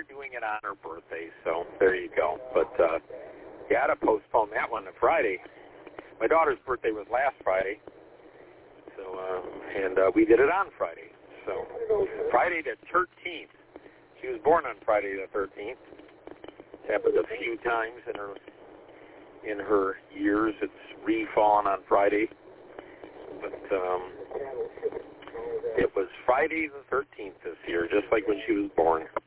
doing it on her birthday, so there you go. But you got to postpone that one to Friday. My daughter's birthday was last Friday, so and we did it on Friday. So Friday the 13th. She was born on Friday the 13th. It's happened a few times in her years. It's re-fallen on Friday, but it was Friday the 13th this year, just like when she was born.